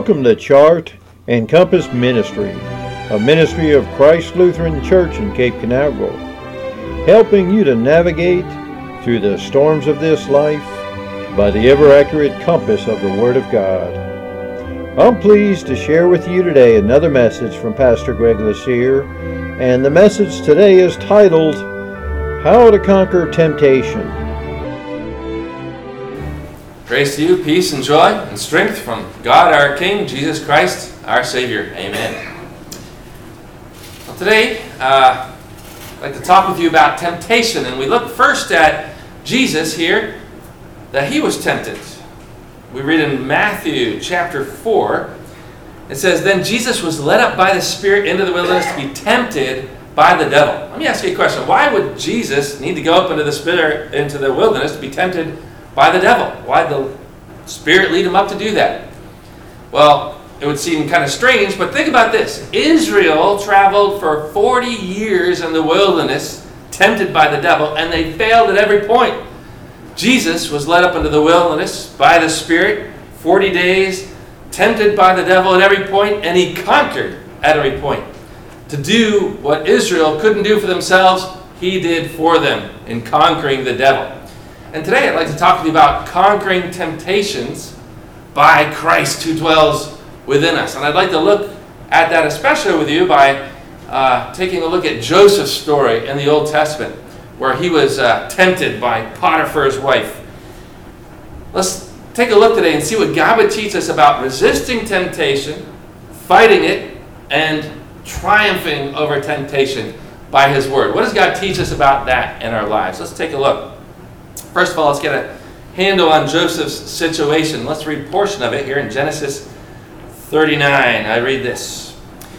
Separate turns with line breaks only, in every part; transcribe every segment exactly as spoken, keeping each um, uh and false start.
Welcome to Chart and Compass Ministry, a ministry of Christ Lutheran Church in Cape Canaveral, helping you to navigate through the storms of this life by the ever-accurate compass of the Word of God. I'm pleased to share with you today another message from Pastor Greg Lassier, and the message today is titled, How to Conquer Temptation.
Grace to you, peace and joy and strength from God our King, Jesus Christ, our Savior. Amen. Well, today, uh, I'd like to talk with you about temptation. And we look first at Jesus here, that he was tempted. We read in Matthew chapter four, it says, Then Jesus was led up by the Spirit into the wilderness to be tempted by the devil. Let me ask you a question. Why would Jesus need to go up into the Spirit, into the wilderness to be tempted by the devil? Why did the Spirit lead him up to do that? Well, it would seem kind of strange, but think about this. Israel traveled for forty years in the wilderness, tempted by the devil, and they failed at every point. Jesus was led up into the wilderness by the Spirit, forty days, tempted by the devil at every point, and he conquered at every point. To do what Israel couldn't do for themselves, he did for them in conquering the devil. And today I'd like to talk to you about conquering temptations by Christ who dwells within us. And I'd like to look at that especially with you by uh, taking a look at Joseph's story in the Old Testament, where he was uh, tempted by Potiphar's wife. Let's take a look today and see what God would teach us about resisting temptation, fighting it, and triumphing over temptation by his word. What does God teach us about that in our lives? Let's take a look. First of all, let's get a handle on Joseph's situation. Let's read a portion of it here in Genesis thirty-nine. I read this.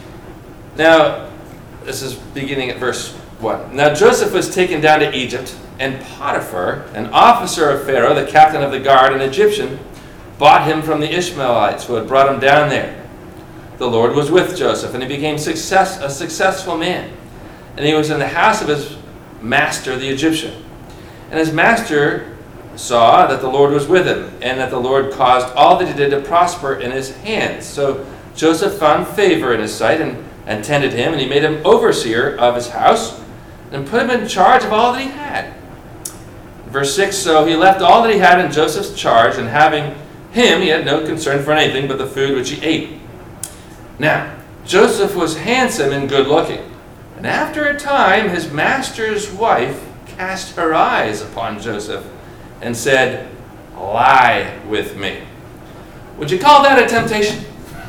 Now, this is beginning at verse one. Now Joseph was taken down to Egypt, and Potiphar, an officer of Pharaoh, the captain of the guard, an Egyptian, bought him from the Ishmaelites who had brought him down there. The Lord was with Joseph, and he became success, a successful man. And he was in the house of his master, the Egyptian. And his master saw that the Lord was with him, and that the Lord caused all that he did to prosper in his hands. So Joseph found favor in his sight, and, and tended him, and he made him overseer of his house, and put him in charge of all that he had. Verse six, So he left all that he had in Joseph's charge, and having him, he had no concern for anything but the food which he ate. Now, Joseph was handsome and good looking, and after a time his master's wife cast her eyes upon Joseph and said, Lie with me. Would you call that a temptation?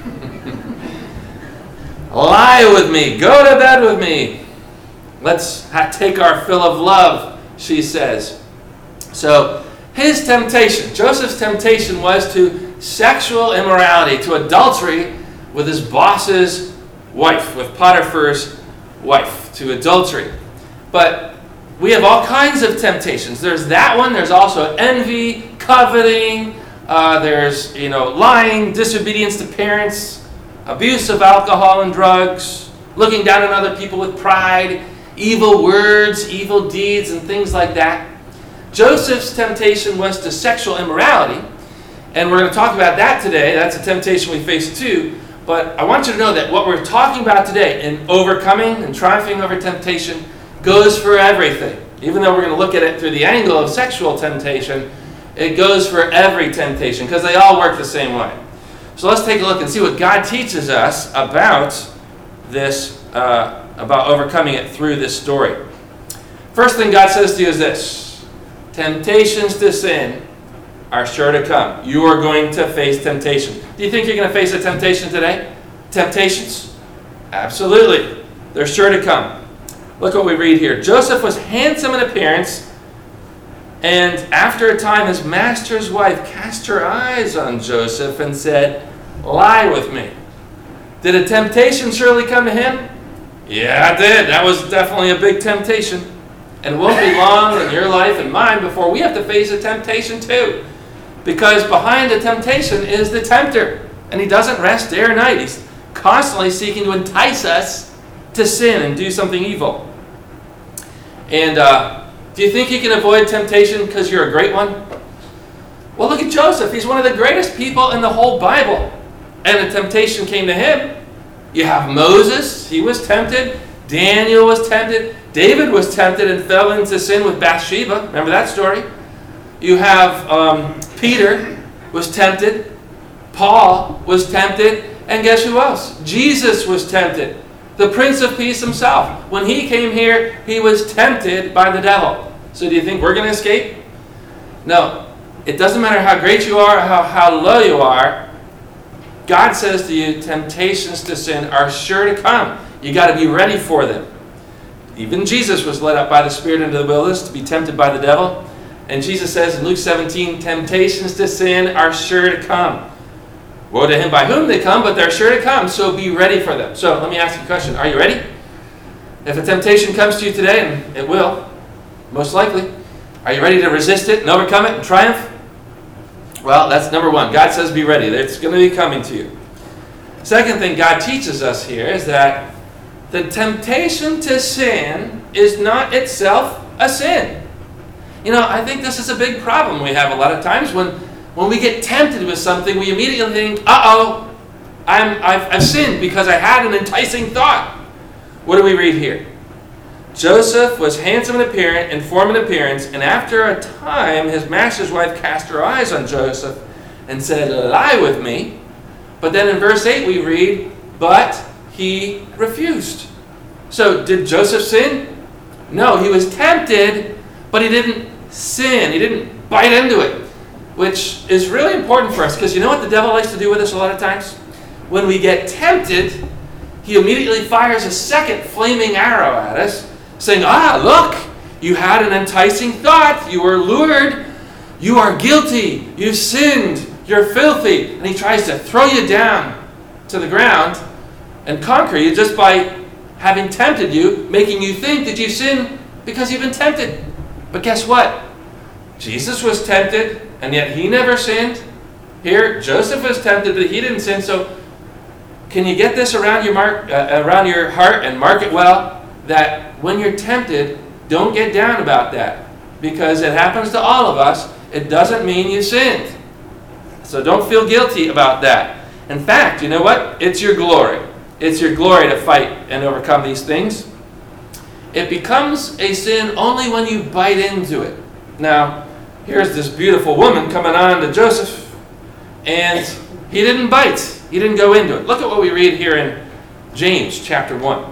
Lie with me. Go to bed with me. Let's ha- take our fill of love, she says. So his temptation, Joseph's temptation, was to sexual immorality, to adultery with his boss's wife, with Potiphar's wife, to adultery. But we have all kinds of temptations. There's that one. There's also envy, coveting. Uh, there's, you know, lying, disobedience to parents, abuse of alcohol and drugs, looking down on other people with pride, evil words, evil deeds, and things like that. Joseph's temptation was to sexual immorality, and we're going to talk about that today. That's a temptation we face too. But I want you to know that what we're talking about today in overcoming and triumphing over temptation goes for everything. Even though we're going to look at it through the angle of sexual temptation, it goes for every temptation because they all work the same way. So let's take a look and see what God teaches us about this, uh, about overcoming it through this story. First thing God says to you is this: temptations to sin are sure to come. You are going to face temptation. Do you think you're going to face a temptation today? Temptations? Absolutely. They're sure to come. Look what we read here. Joseph was handsome in appearance, and after a time his master's wife cast her eyes on Joseph and said, Lie with me. Did a temptation surely come to him? Yeah, it did. That was definitely a big temptation. And it won't be long in your life and mine before we have to face a temptation too. Because behind the temptation is the tempter. And he doesn't rest day or night. He's constantly seeking to entice us to sin and do something evil. And uh, do you think you can avoid temptation because you're a great one? Well, look at Joseph. He's one of the greatest people in the whole Bible. and a temptation came to him. You have Moses, he was tempted. Daniel was tempted. David was tempted and fell into sin with Bathsheba. Remember that story? You have um, Peter was tempted. Paul was tempted. And guess who else? Jesus was tempted. The Prince of Peace himself. When he came here, he was tempted by the devil. So do you think we're going to escape? No. It doesn't matter how great you are or how, how low you are. God says to you, temptations to sin are sure to come. You got to be ready for them. Even Jesus was led up by the Spirit into the wilderness to be tempted by the devil. And Jesus says in Luke seventeen, temptations to sin are sure to come. Woe to him by whom they come, but they're sure to come, so be ready for them. So let me ask you a question. Are you ready? If a temptation comes to you today, and it will, most likely, are you ready to resist it and overcome it and triumph? Well, that's number one. God says be ready. It's going to be coming to you. Second thing God teaches us here is that the temptation to sin is not itself a sin. You know, I think this is a big problem we have a lot of times. When when we get tempted with something, we immediately think, uh-oh, I'm, I've, I've sinned because I had an enticing thought. What do we read here? Joseph was handsome in appearance, in form and appearance, and after a time his master's wife cast her eyes on Joseph and said, lie with me. But then in verse eight we read, but he refused. So did Joseph sin? No, he was tempted, but he didn't sin. He didn't bite into it, which is really important for us because you know what the devil likes to do with us a lot of times? When we get tempted, he immediately fires a second flaming arrow at us, saying, ah, look, you had an enticing thought. You were lured. You are guilty. You sinned. You're filthy. And he tries to throw you down to the ground and conquer you just by having tempted you, making you think that you sinned because you've been tempted. But guess what? Jesus was tempted, and yet he never sinned. Here, Joseph was tempted, but he didn't sin. So can you get this around your mark, uh, around your heart and mark it well? That when you're tempted, don't get down about that. Because it happens to all of us. It doesn't mean you sinned. So don't feel guilty about that. In fact, you know what? It's your glory. It's your glory to fight and overcome these things. It becomes a sin only when you bite into it. Now, here's this beautiful woman coming on to Joseph, and he didn't bite. He didn't go into it. Look at what we read here in James chapter one.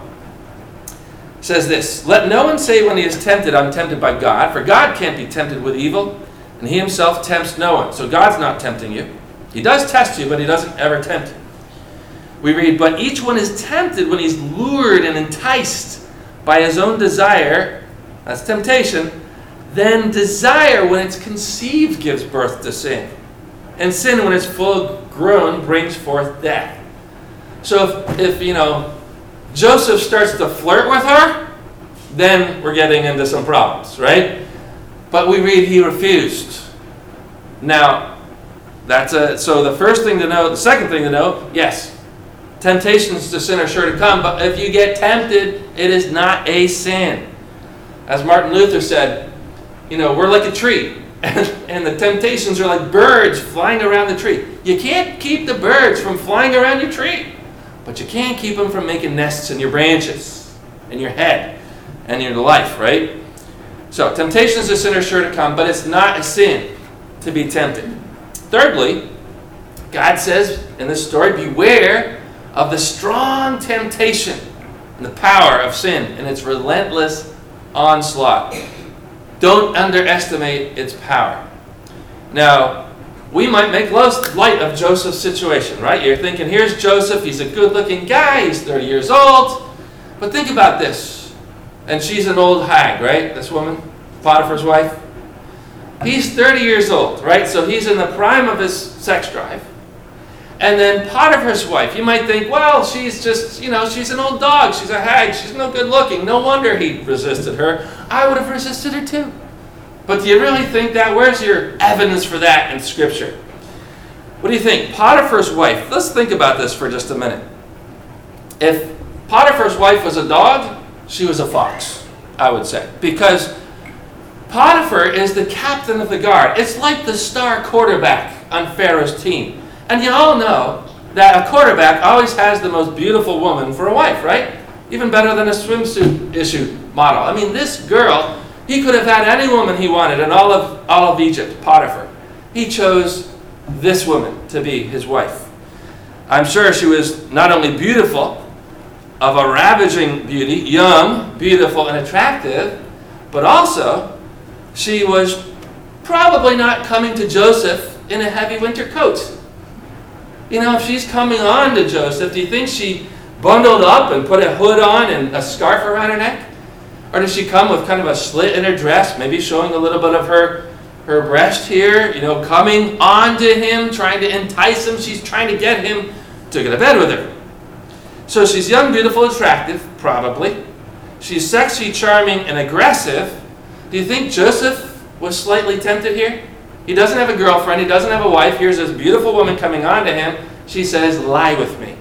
It says this, let no one say when he is tempted, I'm tempted by God, for God can't be tempted with evil, and he himself tempts no one. So God's not tempting you. He does test you, but he doesn't ever tempt you. We read, but each one is tempted when he's lured and enticed by his own desire, that's temptation, then desire when it's conceived gives birth to sin. And sin when it's full grown brings forth death. So if, if you know, Joseph starts to flirt with her, then we're getting into some problems, right? But we read he refused. Now, that's a so the first thing to know, the second thing to know, yes, temptations to sin are sure to come, but if you get tempted, it is not a sin. As Martin Luther said, you know, we're like a tree, and, and the temptations are like birds flying around the tree. You can't keep the birds from flying around your tree, but you can keep them from making nests in your branches, in your head, and in your life, right? So, temptations to sin are sure to come, but it's not a sin to be tempted. Thirdly, God says in this story, beware of the strong temptation and the power of sin and its relentless onslaught. Don't underestimate its power. Now, we might make light of Joseph's situation, right? You're thinking, here's Joseph, he's a good-looking guy, he's thirty years old. But think about this. And she's an old hag, right? This woman, Potiphar's wife. He's thirty years old, right? So he's in the prime of his sex drive. And then Potiphar's wife, you might think, well, she's just, you know, she's an old dog. She's a hag. She's no good looking. No wonder he resisted her. I would have resisted her too. But do you really think that? Where's your evidence for that in Scripture? What do you think? Potiphar's wife. Let's think about this for just a minute. If Potiphar's wife was a dog, she was a fox, I would say. Because Potiphar is the captain of the guard. It's like the star quarterback on Pharaoh's team. And you all know that a quarterback always has the most beautiful woman for a wife, right? Even better than a swimsuit issue model. I mean, this girl, he could have had any woman he wanted in all of, all of Egypt, Potiphar. He chose this woman to be his wife. I'm sure she was not only beautiful, of a ravaging beauty, young, beautiful, and attractive, but also she was probably not coming to Joseph in a heavy winter coat. You know, if she's coming on to Joseph, do you think she bundled up and put a hood on and a scarf around her neck? Or does she come with kind of a slit in her dress, maybe showing a little bit of her, her breast here, you know, coming on to him, trying to entice him? She's trying to get him to go to bed with her. So she's young, beautiful, attractive, probably. She's sexy, charming, and aggressive. Do you think Joseph was slightly tempted here? He doesn't have a girlfriend. He doesn't have a wife. Here's this beautiful woman coming on to him. She says, lie with me.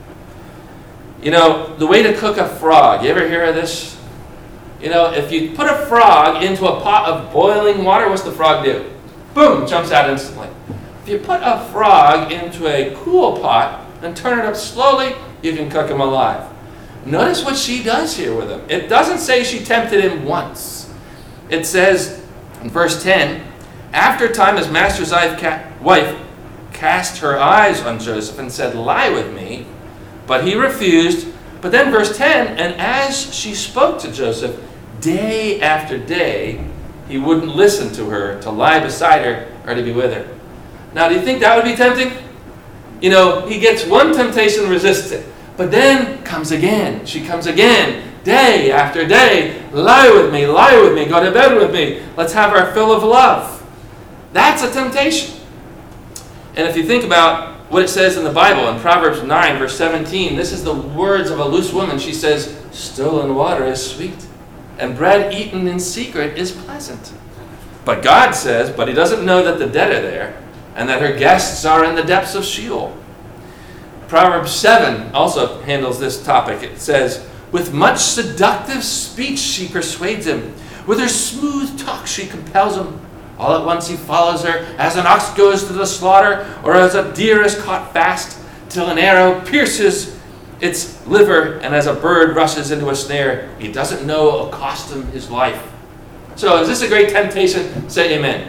You know, the way to cook a frog. You ever hear of this? You know, if you put a frog into a pot of boiling water, what's the frog do? Boom, jumps out instantly. If you put a frog into a cool pot and turn it up slowly, you can cook him alive. Notice what she does here with him. It doesn't say she tempted him once. It says in verse ten, after a time his master's wife cast her eyes on Joseph and said, lie with me. But he refused. But then verse ten, and as she spoke to Joseph day after day, he wouldn't listen to her to lie beside her or to be with her. Now, do you think that would be tempting? You know, he gets one temptation, resists it. But then comes again. She comes again, day after day. Lie with me, lie with me, go to bed with me. Let's have our fill of love. That's a temptation. And if you think about what it says in the Bible, in Proverbs nine, verse seventeen, this is the words of a loose woman. She says, stolen water is sweet, and bread eaten in secret is pleasant. But God says, but he doesn't know that the dead are there, and that her guests are in the depths of Sheol. Proverbs seven also handles this topic. It says, with much seductive speech she persuades him. With her smooth talk she compels him. All at once he follows her, as an ox goes to the slaughter, or as a deer is caught fast, till an arrow pierces its liver, and as a bird rushes into a snare. He doesn't know accost him his life. So is this a great temptation? Say amen.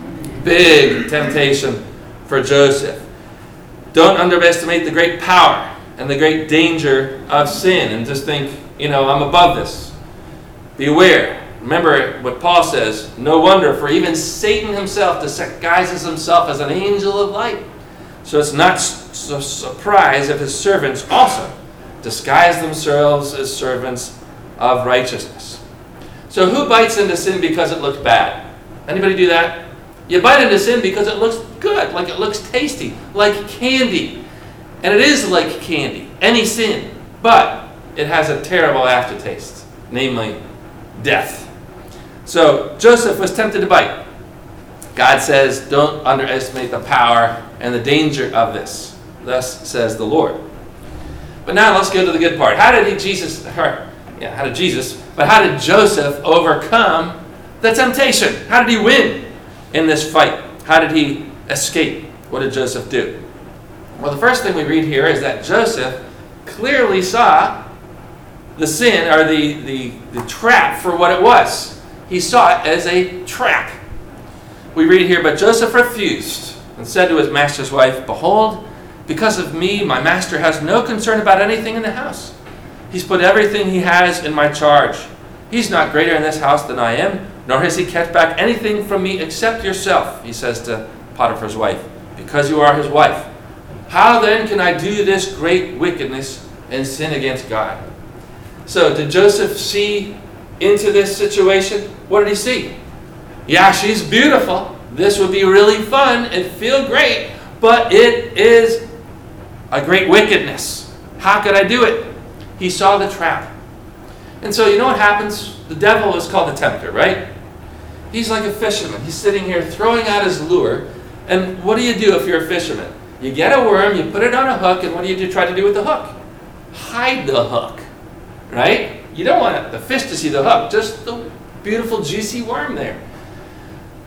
Big temptation for Joseph. Don't underestimate the great power and the great danger of sin and just think, you know, I'm above this. Beware. Remember what Paul says, no wonder, for even Satan himself disguises himself as an angel of light. So it's not a surprise if his servants also disguise themselves as servants of righteousness. So who bites into sin because it looks bad? Anybody do that? You bite into sin because it looks good, like it looks tasty, like candy. And it is like candy, any sin. But it has a terrible aftertaste, namely death. So Joseph was tempted to bite. God says, don't underestimate the power and the danger of this. Thus says the Lord. But now let's go to the good part. How did he, Jesus, or, yeah, how did Jesus, but how did Joseph overcome the temptation? How did he win in this fight? How did he escape? What did Joseph do? Well, the first thing we read here is that Joseph clearly saw the sin, or the, the, the trap, for what it was. He saw it as a trap. We read here, but Joseph refused and said to his master's wife, behold, because of me, my master has no concern about anything in the house. He's put everything he has in my charge. He's not greater in this house than I am, nor has he kept back anything from me except yourself, he says to Potiphar's wife, because you are his wife. How then can I do this great wickedness and sin against God? So did Joseph see into this situation? What did he see? Yeah, she's beautiful. This would be really fun. It'd feel great. But it is a great wickedness. How could I do it? He saw the trap. And so you know what happens? The devil is called the tempter, right? He's like a fisherman. He's sitting here throwing out his lure. And what do you do if you're a fisherman? You get a worm, you put it on a hook, and what do you do, try to do with the hook? Hide the hook, right? You don't want the fish to see the hook, just the beautiful juicy worm there.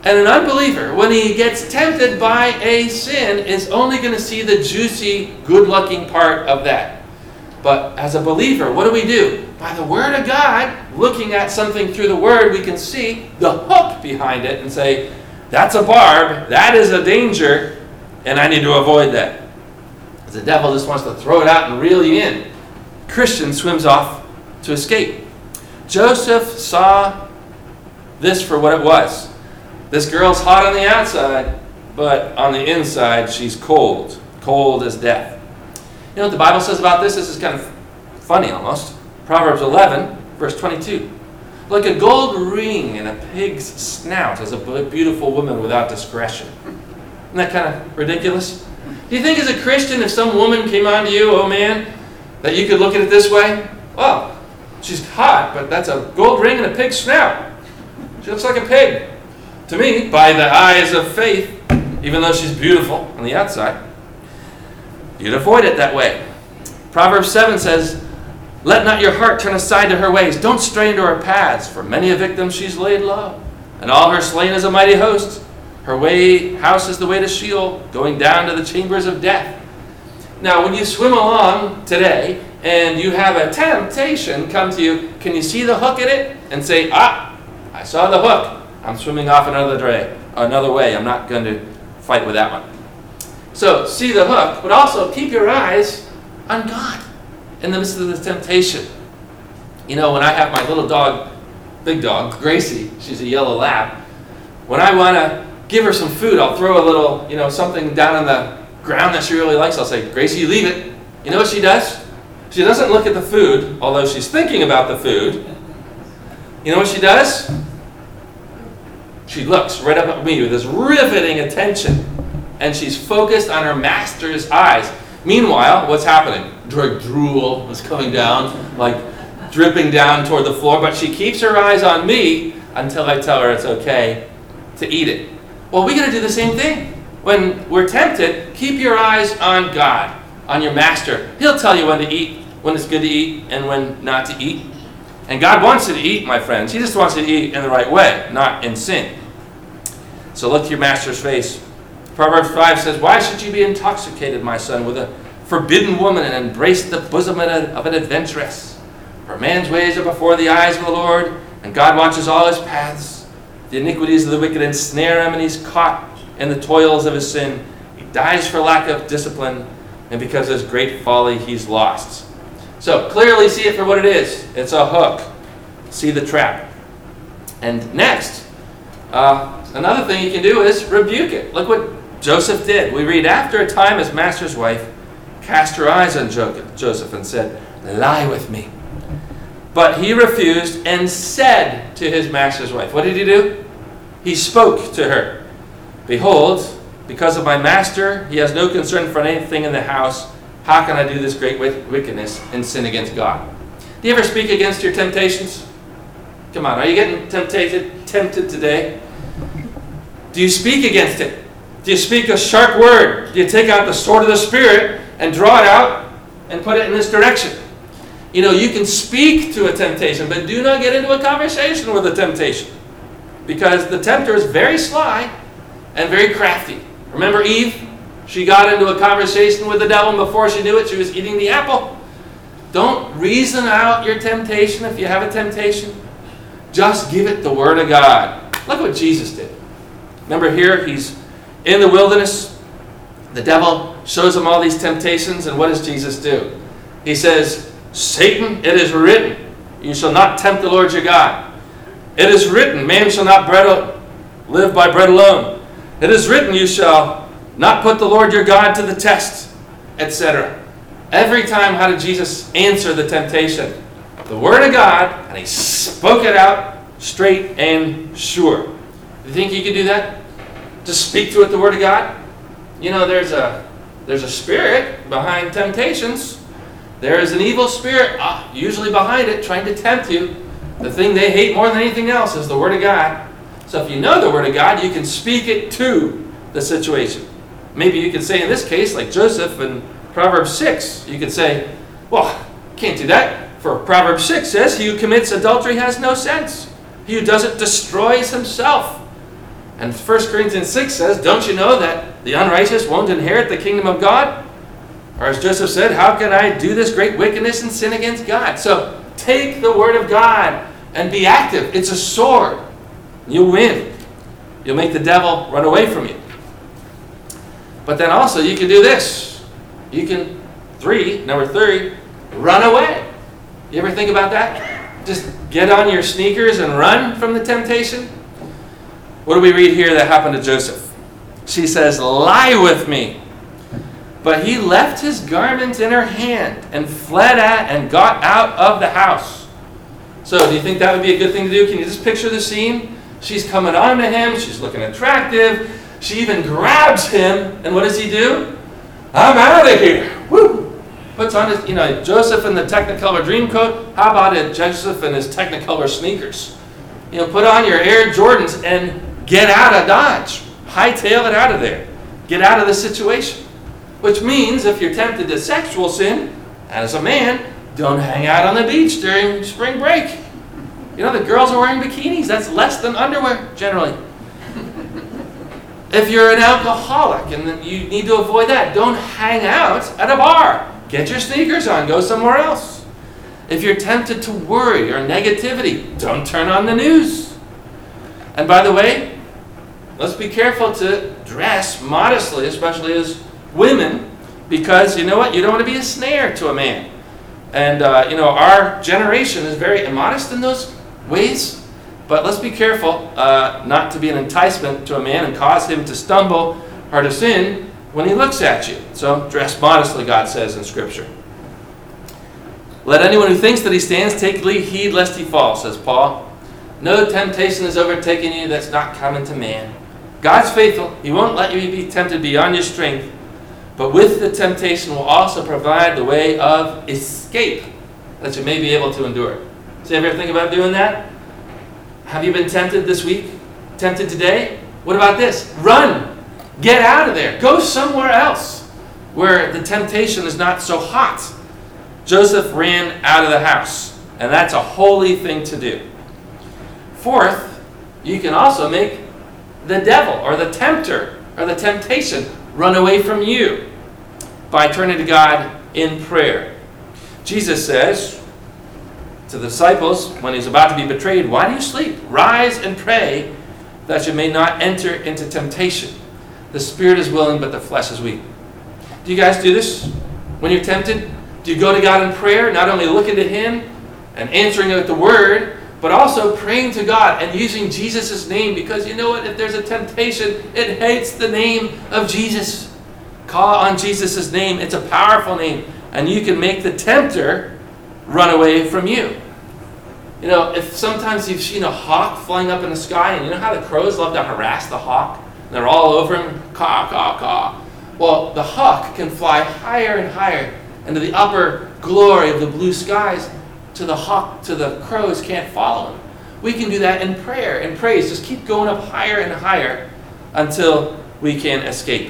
And an unbeliever, when he gets tempted by a sin, is only going to see the juicy, good-looking part of that. But as a believer, what do we do? By the Word of God, looking at something through the Word, we can see the hook behind it and say, that's a barb, that is a danger, and I need to avoid that. The devil just wants to throw it out and reel you in. Christian swims off to escape. Joseph saw this for what it was. This girl's hot on the outside, but on the inside, she's cold. Cold as death. You know what the Bible says about this? This is kind of funny almost. Proverbs eleven, verse twenty-two. Like a gold ring in a pig's snout is a beautiful woman without discretion. Isn't that kind of ridiculous? Do you think as a Christian, if some woman came on to you, oh man, that you could look at it this way? Well, she's hot, but that's a gold ring in a pig's snout. She looks like a pig. To me, by the eyes of faith, even though she's beautiful on the outside, you'd avoid it that way. Proverbs seven says, let not your heart turn aside to her ways. Don't stray into her paths, for many a victim she's laid low, and all her slain is a mighty host. Her way house is the way to Sheol, going down to the chambers of death. Now, when you swim along today, and you have a temptation come to you, can you see the hook in it? And say, ah, I saw the hook. I'm swimming off another way. Another way. I'm not going to fight with that one. So, see the hook, but also keep your eyes on God in the midst of the temptation. You know, when I have my little dog, big dog, Gracie, she's a yellow lab, when I want to give her some food, I'll throw a little, you know, something down on the ground that she really likes. I'll say, Gracie, you leave it. You know what she does? She doesn't look at the food, although she's thinking about the food. You know what she does? She looks right up at me with this riveting attention, and she's focused on her master's eyes. Meanwhile, what's happening? Dro- drool is coming down, like dripping down toward the floor, but she keeps her eyes on me until I tell her it's okay to eat it. Well, we got to do the same thing. When we're tempted, keep your eyes on God, on your master. He'll tell you when to eat, when it's good to eat, and when not to eat. And God wants you to eat, my friends. He just wants you to eat in the right way, not in sin. So look to your master's face. Proverbs five says, why should you be intoxicated, my son, with a forbidden woman and embrace the bosom of an adventuress? For man's ways are before the eyes of the Lord, and God watches all his paths. The iniquities of the wicked ensnare him, and he's caught in the toils of his sin. He dies for lack of discipline, and because of his great folly, he's lost. So clearly see it for what it is. It's a hook. See the trap. And next, uh, another thing you can do is rebuke it. Look what Joseph did. We read, after a time his master's wife cast her eyes on Joseph and said, lie with me. But he refused and said to his master's wife, what did he do? He spoke to her. Behold, because of my master, he has no concern for anything in the house. How can I do this great wickedness and sin against God? Do you ever speak against your temptations? Come on, are you getting tempted, tempted today? Do you speak against it? Do you speak a sharp word? Do you take out the sword of the Spirit and draw it out and put it in this direction? You know, you can speak to a temptation, but do not get into a conversation with a temptation. Because the tempter is very sly and very crafty. Remember Eve? She got into a conversation with the devil, and before she knew it, she was eating the apple. Don't reason out your temptation if you have a temptation. Just give it the Word of God. Look what Jesus did. Remember here, he's in the wilderness. The devil shows him all these temptations, and what does Jesus do? He says, Satan, it is written, you shall not tempt the Lord your God. It is written, man shall not bread, live by bread alone. It is written, you shall not put the Lord your God to the test, et cetera. Every time, how did Jesus answer the temptation? The Word of God, and he spoke it out straight and sure. Do you think you could do that? Just speak to it the Word of God? You know, there's a there's a spirit behind temptations. There is an evil spirit uh, usually behind it, trying to tempt you. The thing they hate more than anything else is the Word of God. So if you know the Word of God, you can speak it to the situation. Maybe you could say in this case, like Joseph in Proverbs six, you could say, well, can't do that. For Proverbs six says, he who commits adultery has no sense. He who does it destroys himself. And First Corinthians six says, don't you know that the unrighteous won't inherit the kingdom of God? Or as Joseph said, how can I do this great wickedness and sin against God? So take the word of God and be active. It's a sword. You'll win. You'll make the devil run away from you. But then also you can do this. You can, three, number three, run away. You ever think about that? Just get on your sneakers and run from the temptation? What do we read here that happened to Joseph? She says, lie with me. But he left his garment in her hand and fled at and got out of the house. So do you think that would be a good thing to do? Can you just picture the scene? She's coming on to him. She's looking attractive. She even grabs him. And what does he do? I'm out of here. Woo! Puts on his, you know, Joseph in the Technicolor dream coat. How about it, Joseph in his Technicolor sneakers? You know, put on your Air Jordans and get out of Dodge. Hightail it out of there. Get out of the situation. Which means if you're tempted to sexual sin, as a man, don't hang out on the beach during spring break. You know, the girls are wearing bikinis. That's less than underwear, generally. If you're an alcoholic and you need to avoid that, don't hang out at a bar. Get your sneakers on. Go somewhere else. If you're tempted to worry or negativity, don't turn on the news. And by the way, let's be careful to dress modestly, especially as women, because you know what? You don't want to be a snare to a man. And, uh, you know, our generation is very immodest in those ways. But let's be careful uh, not to be an enticement to a man and cause him to stumble or to sin when he looks at you. So dress modestly, God says in Scripture. Let anyone who thinks that he stands take heed lest he fall, says Paul. No temptation is overtaking you that's not common to man. God's faithful. He won't let you be tempted beyond your strength. But with the temptation will also provide the way of escape that you may be able to endure. So you ever think about doing that? Have you been tempted this week? Tempted today? What about this? Run! Get out of there. Go somewhere else where the temptation is not so hot. Joseph ran out of the house, and that's a holy thing to do. Fourth, you can also make the devil or the tempter or the temptation run away from you by turning to God in prayer. Jesus says to the disciples when he's about to be betrayed, why do you sleep? Rise and pray that you may not enter into temptation. The spirit is willing, but the flesh is weak. Do you guys do this when you're tempted? Do you go to God in prayer, not only looking to Him and answering with the Word, but also praying to God and using Jesus' name? Because you know what? If there's a temptation, it hates the name of Jesus. Call on Jesus' name. It's a powerful name. And you can make the tempter run away from you. You know, if sometimes you've seen a hawk flying up in the sky, and you know how the crows love to harass the hawk? They're all over him. Caw, caw, caw. Well, the hawk can fly higher and higher into the upper glory of the blue skies to the hawk, to the crows can't follow him. We can do that in prayer and praise. Just keep going up higher and higher until we can escape.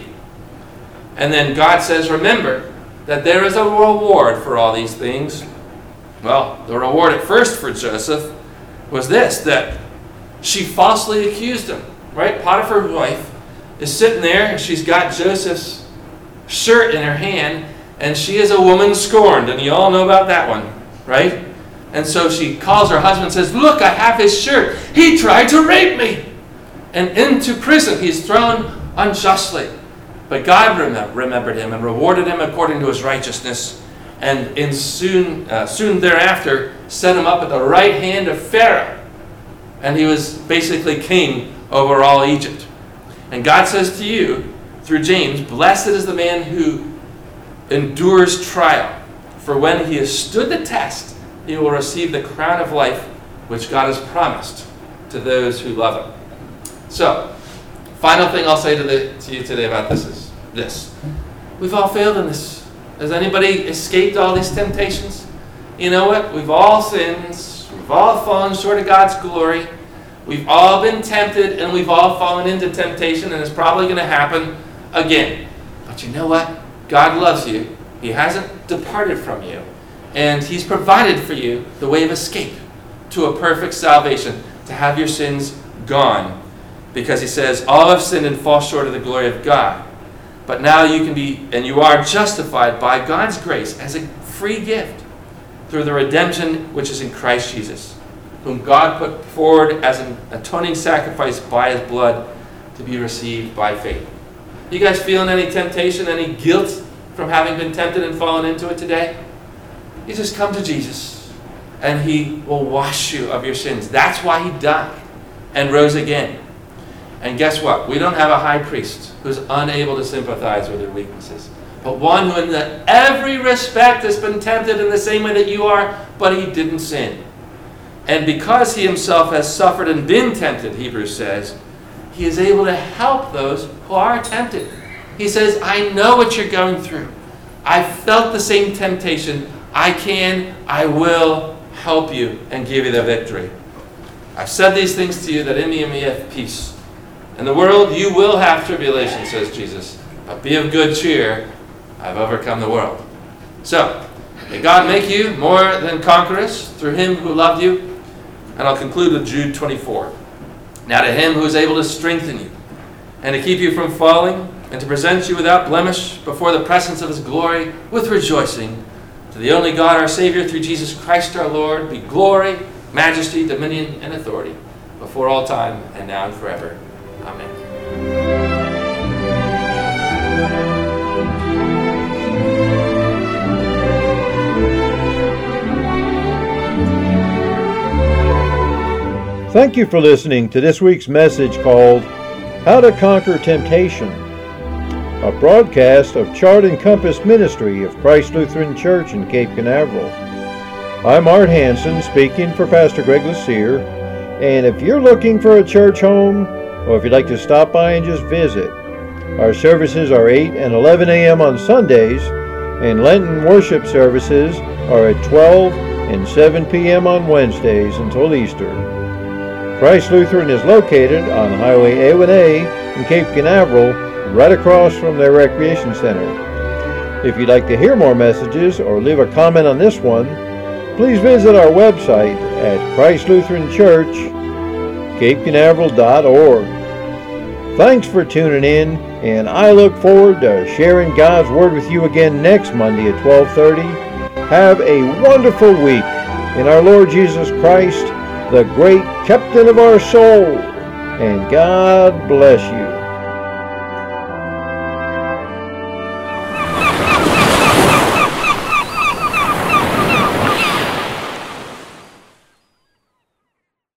And then God says, remember that there is a reward for all these things. Well, the reward at first for Joseph was this, that she falsely accused him. Right? Potiphar's wife is sitting there and she's got Joseph's shirt in her hand, and she is a woman scorned, and you all know about that one, right? And so she calls her husband and says, look, I have his shirt. He tried to rape me. And into prison he's thrown unjustly. But God remem- remembered him and rewarded him according to his righteousness, and in soon, uh, soon thereafter set him up at the right hand of Pharaoh. And he was basically king over all Egypt. And God says to you, through James, blessed is the man who endures trial, for when he has stood the test, he will receive the crown of life which God has promised to those who love him. So, final thing I'll say to, the, to you today about this is this. We've all failed in this. Has anybody escaped all these temptations? You know what? We've all sinned. We've all fallen short of God's glory. We've all been tempted, and we've all fallen into temptation, and it's probably going to happen again. But you know what? God loves you. He hasn't departed from you. And He's provided for you the way of escape to a perfect salvation, to have your sins gone. because he says, all have sinned and fall short of the glory of God. But now you can be, and you are justified by God's grace as a free gift through the redemption which is in Christ Jesus, whom God put forward as an atoning sacrifice by his blood to be received by faith. You guys feeling any temptation, any guilt from having been tempted and fallen into it today? You just come to Jesus and he will wash you of your sins. That's why he died and rose again. And guess what? We don't have a high priest who's unable to sympathize with your weaknesses, but one who in the, every respect has been tempted in the same way that you are, but he didn't sin. And because he himself has suffered and been tempted, Hebrews says, he is able to help those who are tempted. He says, I know what you're going through. I've felt the same temptation. I can, I will help you and give you the victory. I've said these things to you that in me you may have peace. In the world you will have tribulation, says Jesus, but be of good cheer. I've overcome the world. So, may God make you more than conquerors through him who loved you. And I'll conclude with Jude twenty-four. Now to him who is able to strengthen you and to keep you from falling and to present you without blemish before the presence of his glory with rejoicing, to the only God our Savior through Jesus Christ our Lord, be glory, majesty, dominion, and authority before all time and now and forever. Amen.
Thank you for listening to this week's message called How to Conquer Temptation, a broadcast of Chart and Compass Ministry of Christ Lutheran Church in Cape Canaveral. I'm Art Hansen, speaking for Pastor Greg Lassier, and if you're looking for a church home, or if you'd like to stop by and just visit, our services are eight and eleven a.m. on Sundays, and Lenten worship services are at twelve and seven p.m. on Wednesdays until Easter. Christ Lutheran is located on Highway A one A in Cape Canaveral, right across from their recreation center. If you'd like to hear more messages or leave a comment on this one, please visit our website at Christ Lutheran Church, cape canaveral dot org. Thanks for tuning in, and I look forward to sharing God's Word with you again next Monday at twelve thirty. Have a wonderful week in our Lord Jesus Christ, the great captain of our soul, and God bless you.